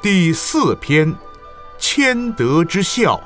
第4篇，谦德之孝。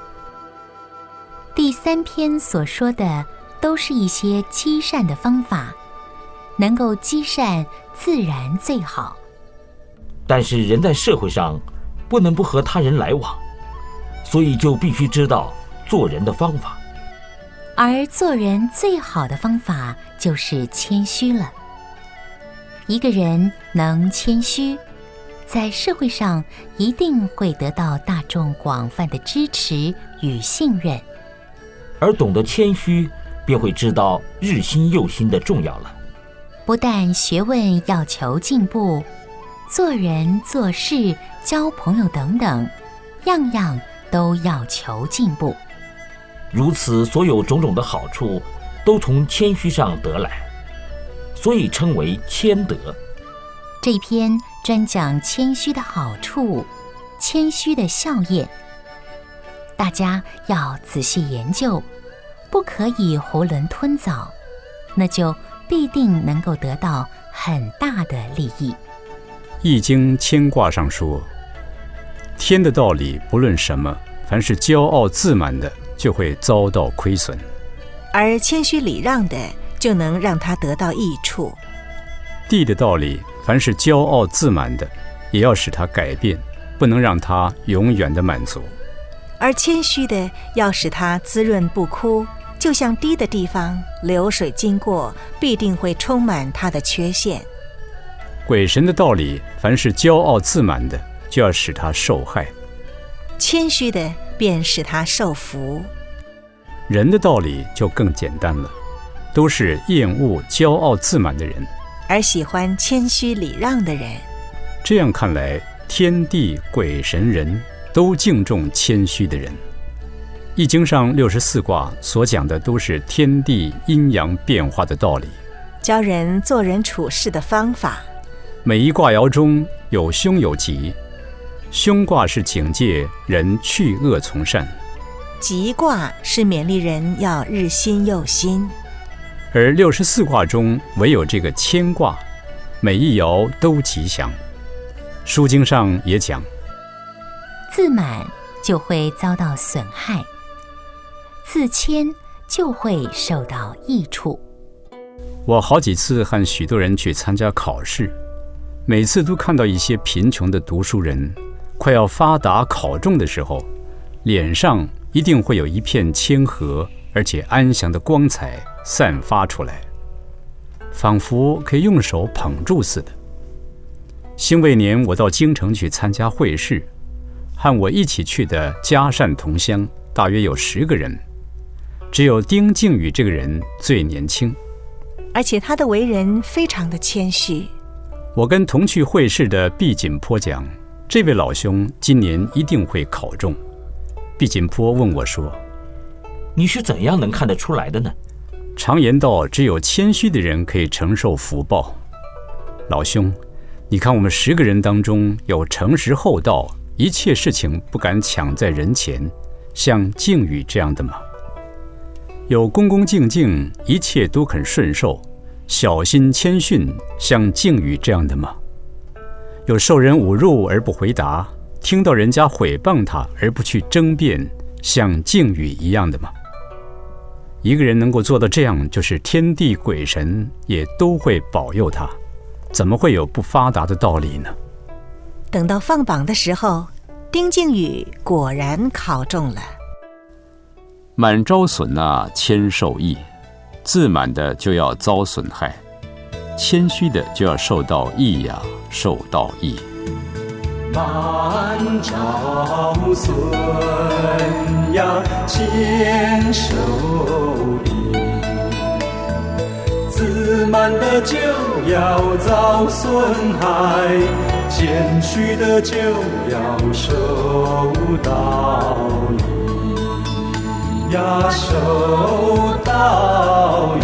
第3篇所说的都是一些积善的方法，能够积善自然最好。 但是人在社会上不能不和他人来往，所以就必须知道做人的方法。 而做人最好的方法就是谦虚了。一个人能谦虚，在社会上一定会得到大众广泛的支持与信任。 而懂得谦虚，便会知道日新又新的重要了。 不但学问要求进步，做人做事交朋友等等，样样都要求进步。 如此所有种种的好处都从谦虚上得来，所以称为谦德。 这一篇专讲谦虚的好处，谦虚的效验，大家要仔细研究，不可以囫囵吞枣，那就必定能够得到很大的利益。 易经谦卦上说，天的道理不论什么，凡是骄傲自满的就会遭到亏损， 而谦虚礼让的就能让他得到益处。 地的道理，凡是骄傲自满的也要使他改变，不能让他永远的满足。 而谦虚的要使他滋润不枯，就像低的地方流水经过，必定会充满它的缺陷。 鬼神的道理，凡是骄傲自满的就要使他受害， 谦虚的便使他受福。 人的道理就更简单了，都是厌恶骄傲自满的人， 而喜欢谦虚礼让的人。 这样看来，天地鬼神人都敬重谦虚的人。易经上64卦所讲的都是天地阴阳变化的道理， 教人做人处事的方法。 每一卦爻中有凶有吉，凶卦是警戒人去恶从善， 吉卦是勉励人要日新又新。 而64卦中唯有这个谦卦，每一爻都吉祥。书经上也讲， 自满就会遭到损害，自谦就会受到益处。 我好几次和许多人去参加考试，每次都看到一些贫穷的读书人快要发达考中的时候，脸上一定会有一片谦和而且安详的光彩散发出来，仿佛可以用手捧住似的。辛未年我到京城去参加会试，和我一起去的嘉善同乡大约有10个人，只有丁敬宇这个人最年轻， 而且他的为人非常的谦虚。 我跟同去会试的毕锦坡讲，这位老兄今年一定会考中。毕锦坡问我说， 你是怎样能看得出来的呢？ 常言道，只有谦虚的人可以承受福报。老兄，你看我们10个人当中有诚实厚道，一切事情不敢抢在人前，像敬宇这样的吗？有恭恭敬敬，一切都肯顺受，小心谦逊，像敬宇这样的吗？有受人侮辱而不回答，听到人家毁谤他而不去争辩，像敬宇一样的吗？一个人能够做到这样，就是天地鬼神也都会保佑他，怎么会有不发达的道理呢？ 等到放榜的时候，丁敬宇果然考中了。 满招损啊，谦受益，自满的就要遭损害，谦虚的就要受到益呀，受到益。 满招损呀，谦受益，自满的就要遭损害，谦虚的就要受到益呀，受到